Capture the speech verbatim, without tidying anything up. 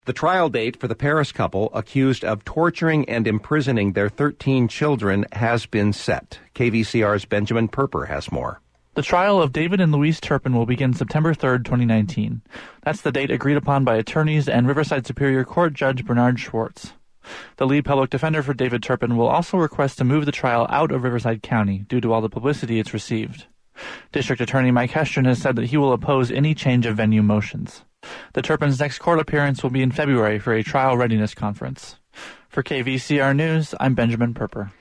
The trial date for the Paris couple accused of torturing and imprisoning their thirteen children has been set. K V C R's Benjamin Perper has more. The trial of David and Louise Turpin will begin September third, twenty nineteen. That's the date agreed upon by attorneys and Riverside Superior Court Judge Bernard Schwartz. The lead public defender for David Turpin will also request to move the trial out of Riverside County due to all the publicity it's received. District Attorney Mike Hestron has said that he will oppose any change of venue motions. The Turpins' next court appearance will be in February for a trial readiness conference. For K V C R News, I'm Benjamin Perper.